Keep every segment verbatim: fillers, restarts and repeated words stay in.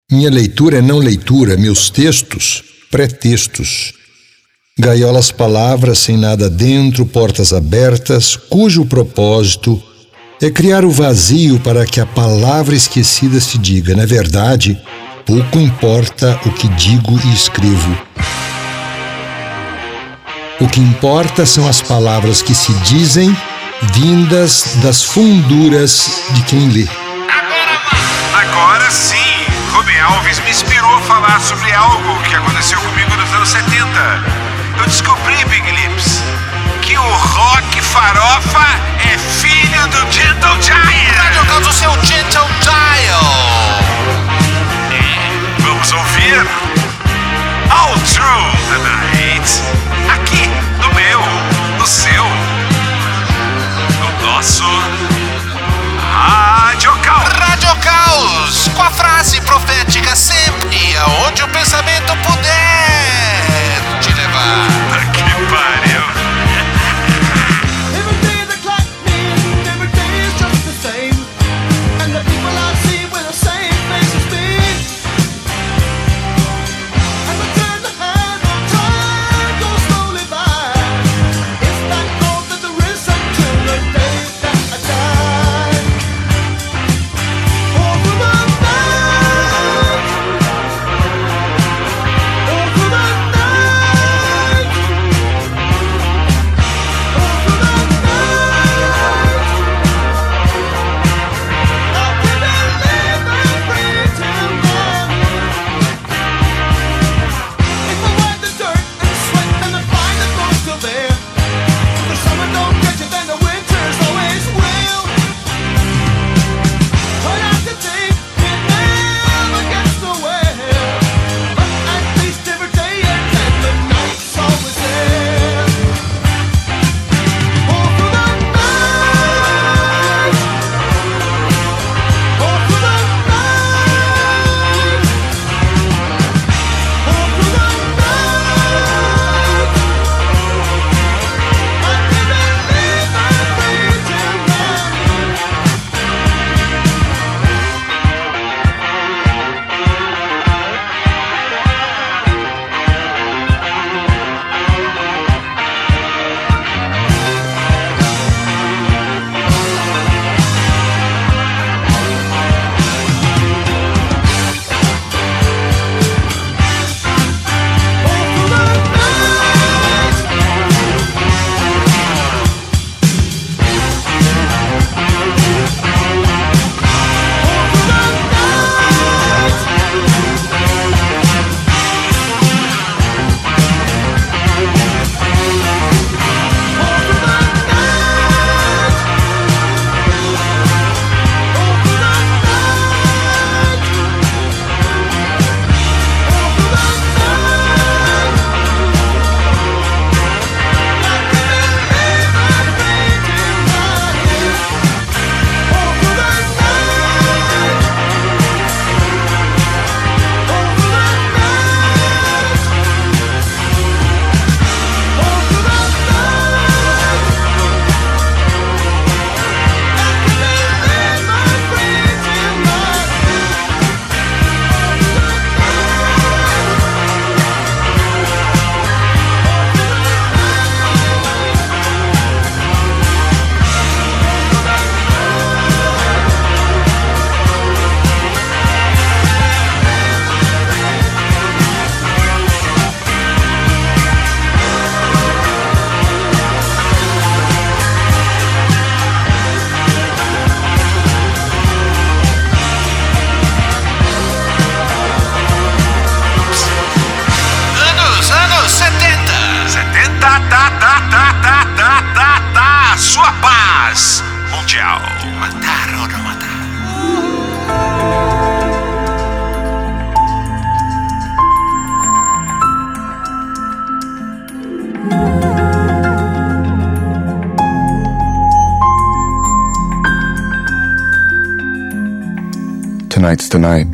Minha leitura é não leitura, meus textos, pretextos. Gaiolas palavras sem nada dentro, portas abertas, cujo propósito é criar o vazio para que a palavra esquecida se diga. Na verdade, pouco importa o que digo e escrevo. O que importa são as palavras que se dizem, vindas das funduras de quem lê. Agora, agora sim! Rubem Alves me inspirou a falar sobre algo que aconteceu comigo nos anos setenta. Eu descobri, Big Lips, que o rock farofa é filho do Gentle Giant. Radio Caos, o seu Gentle Giant. É, vamos ouvir All Through the Night, aqui no meu, no seu, no nosso Radio Caos. Radio Caos, com a frase profética sempre aonde o pensamento puder te levar. Que pariu. Tonight's the night.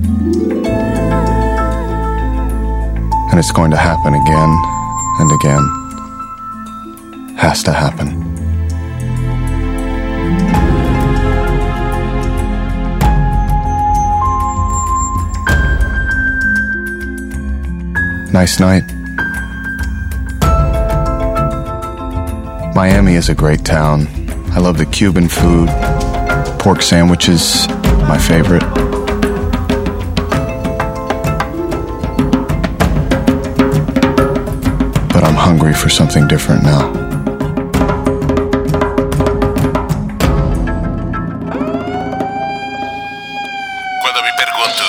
And it's going to happen again and again. Has to happen. Nice night. Miami is a great town. I love the Cuban food. Pork sandwiches, my favorite. But I'm hungry for something different now. Quando me pergunto,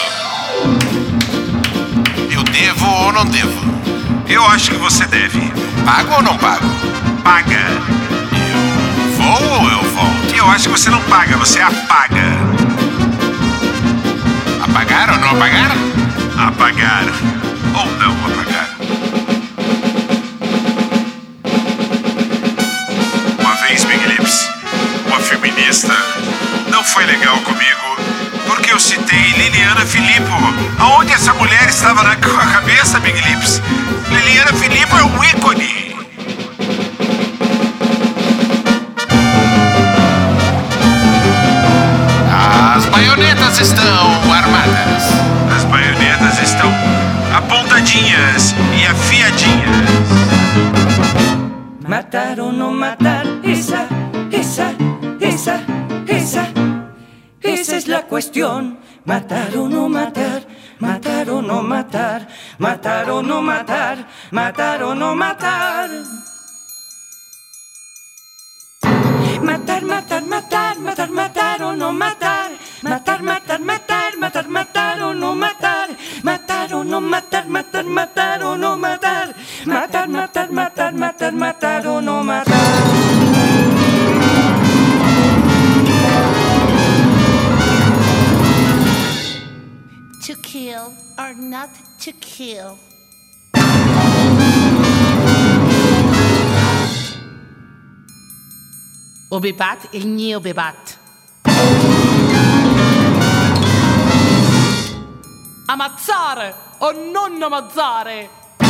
eu devo ou não devo? Eu acho que você deve. Pago ou não pago? Paga. Eu vou ou eu volto? Eu acho que você não paga, você apaga. Apagar ou não apagar? Apagar. Ou não apagar. Uma vez, Big Lips, uma feminista não foi legal comigo porque eu citei Liliana Filippo. Aonde essa mulher estava na com a cabeça, Big Lips? Liliana Filippo é um ícone. As baionetas estão armadas. As baionetas estão apontadinhas e afiadinhas. Matar ou não matar, esa, esa, esa, esa, esa es la cuestión. Matar o no matar, matar o no matar, matar o no matar, matar o no matar. Matar, matar, matar, matar, matar o no matar. Matar, matar, matar, matar, matar o no matar. Matar o no matar, matar, matar o no matar. Matar, matar, matar, matar, matar o no matar. To kill or not to kill. Ubibat il mio bebat. Ammazzare o non ammazzare?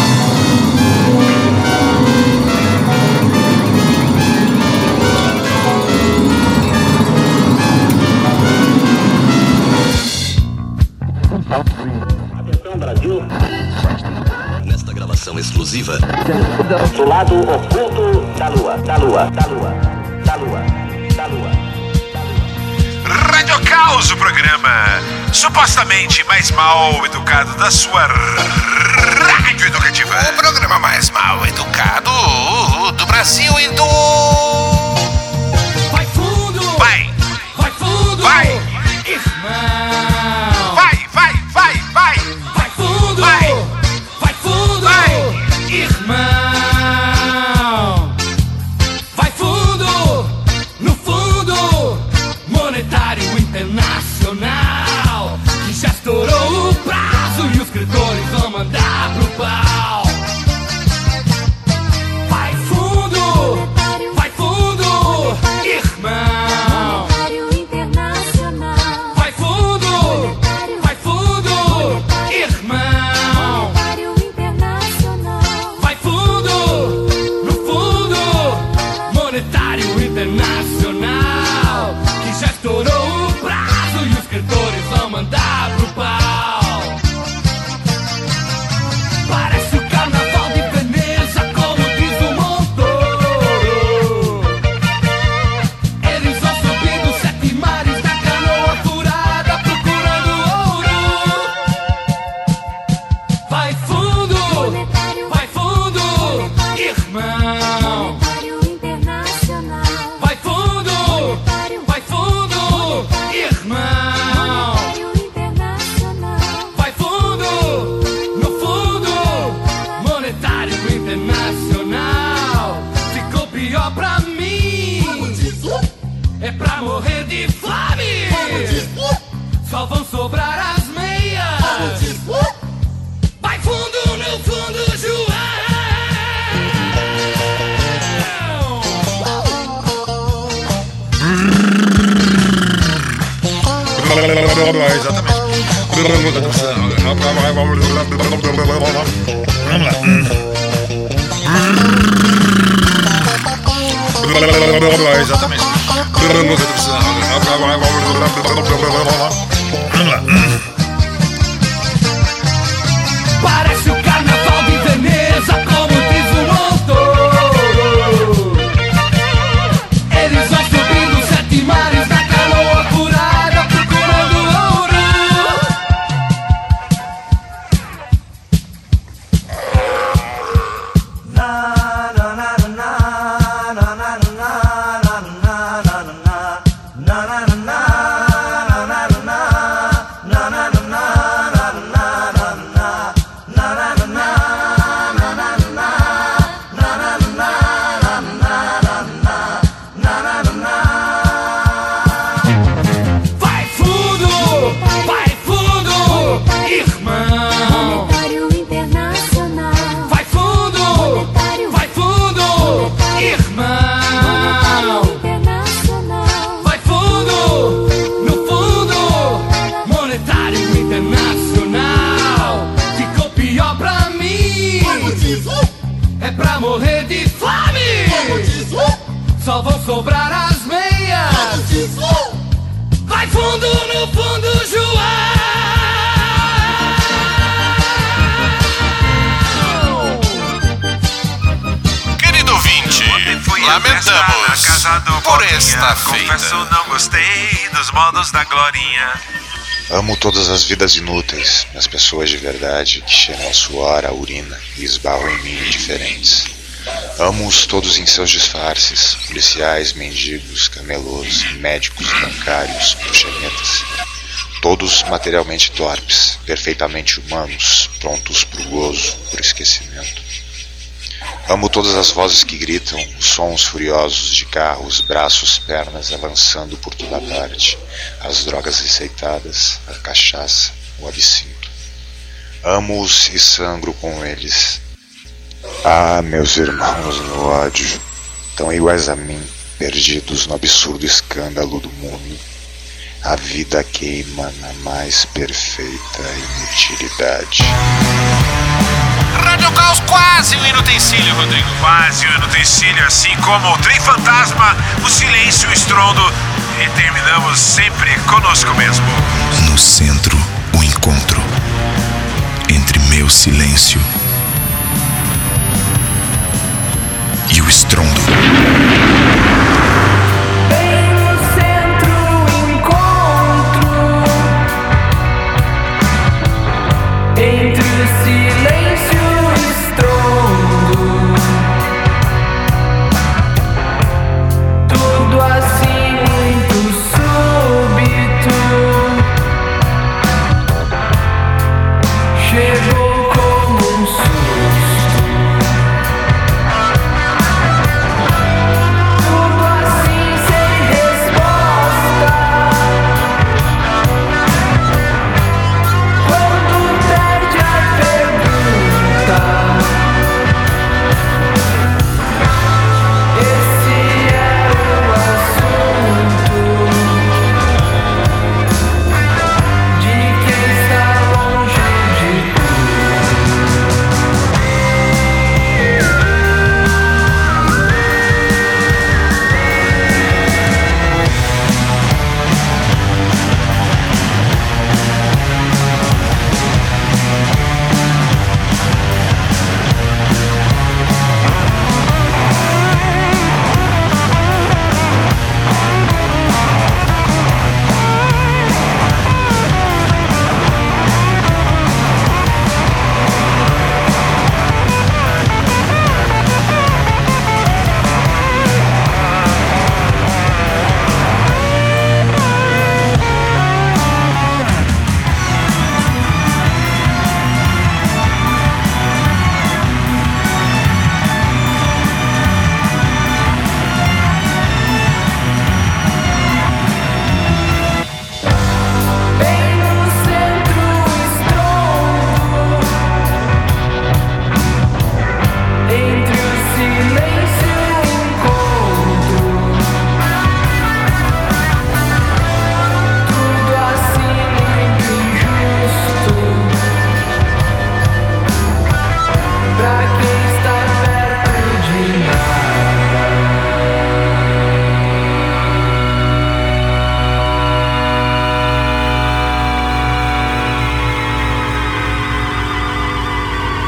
Atenção, Brasil. Nesta gravação exclusiva. Do lado oculto da lua, da lua, da lua, da lua, da lua. Rádio Caos, o programa supostamente mais mal educado da sua rádio educativa. O programa mais mal educado do Brasil e do... Vai fundo! Vai! Vai fundo! Vai! Irmão! Vai, vai, vai, vai! Vai fundo! Vai! Vai fundo! Vai! Irmão! Vai fundo! No fundo monetário internacional, que já estourou o prazo e os credores vão mandar pro pau. Vai fundo! Vai fundo! Irmão! Vai fundo! Vai fundo! Irmão! Vai fundo! No fundo monetário internacional, que já estourou o prazo e os credores vão mandar pro pau. Parece o carnaval de Veneza, como diz o Montoro. Eles vão subindo sete mares na canoa furada, procurando ouro. Vai fundo, vai fundo, irmão. Vai fundo, vai fundo, irmão. Vai fundo, no fundo monetário internacional. Ficou pior pra mim. É pra morrer de fome. Só vão sobrar as meias. Vai fundo, no fundo, João. Exatamente. Vamos lá. Exatamente. Vamos lá. Parece o carnaval de só vão sobrar as meias. Vai fundo no fundo, João. Querido ouvinte, lamentamos por esta feita. Confesso, não gostei dos modos da Glorinha. Amo todas as vidas inúteis, as pessoas de verdade que cheiram a suor, a urina e esbarram em mim indiferentes. Amo-os todos em seus disfarces, policiais, mendigos, camelôs, médicos, bancários, proxenetas. Todos materialmente torpes, perfeitamente humanos, prontos pro gozo, pro esquecimento. Amo todas as vozes que gritam, os sons furiosos de carros, braços, pernas avançando por toda parte, as drogas receitadas, a cachaça, o absinto. Amo-os e sangro com eles. Ah, meus irmãos no ódio, tão iguais a mim, perdidos no absurdo escândalo do mundo. A vida queima na mais perfeita inutilidade. Rádio Caos, quase um inutensílio, Rodrigo. Quase um inutensílio, assim como o trem fantasma, o silêncio e o estrondo. E terminamos sempre conosco mesmo. No centro, o encontro entre meu silêncio e o estrondo.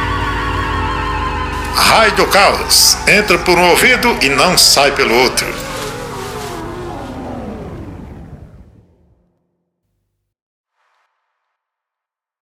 Raio do caos, entra por um ouvido e não sai pelo outro.